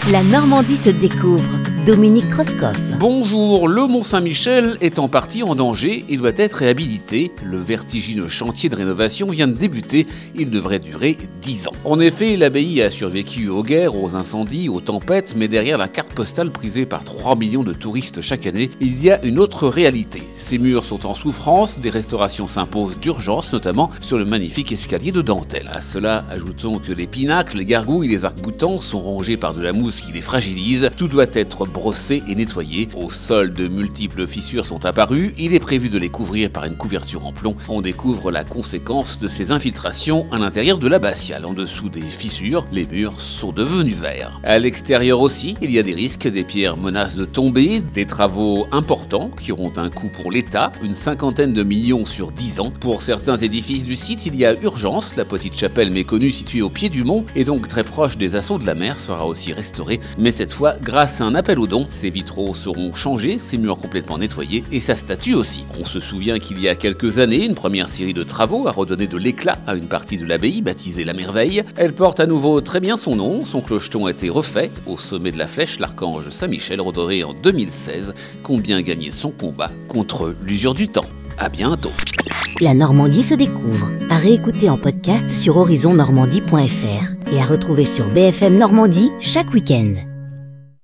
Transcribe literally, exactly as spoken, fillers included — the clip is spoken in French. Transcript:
La Normandie se découvre. Dominique Kreuskopf. Bonjour, le Mont-Saint-Michel est en partie en danger et doit être réhabilité. Le vertigineux chantier de rénovation vient de débuter. Il devrait durer dix ans. En effet, l'abbaye a survécu aux guerres, aux incendies, aux tempêtes, mais derrière la carte postale prisée par trois millions de touristes chaque année, il y a une autre réalité. Ces murs sont en souffrance, des restaurations s'imposent d'urgence, notamment sur le magnifique escalier de dentelle. À cela, ajoutons que les pinacles, les gargouilles et les arcs-boutants sont rongés par de la mousse qui les fragilise. Tout doit être brossé et nettoyé. Au sol, de multiples fissures sont apparues. Il est prévu de les couvrir par une couverture en plomb. On découvre la conséquence de ces infiltrations à l'intérieur de l'abbatiale. En dessous des fissures, les murs sont devenus verts. À l'extérieur aussi, il y a des risques. Des pierres menacent de tomber. Des travaux importants qui auront un coût pour l'État, une cinquantaine de millions sur dix ans. Pour certains édifices du site, il y a urgence. La petite chapelle méconnue située au pied du mont et donc très proche des assauts de la mer sera aussi restaurée. Mais cette fois, grâce à un appel aux dons, ses vitraux seront changés, ses murs complètement nettoyés et sa statue aussi. On se souvient qu'il y a quelques années, une première série de travaux a redonné de l'éclat à une partie de l'abbaye baptisée La Merveille. Elle porte à nouveau très bien son nom, son clocheton a été refait. Au sommet de la flèche, l'archange Saint-Michel, redoré en deux mille seize, compte bien gagner son combat contre l'usure du temps. À bientôt. La Normandie se découvre. À réécouter en podcast sur horizon normandie point f r et à retrouver sur B F M Normandie chaque week-end.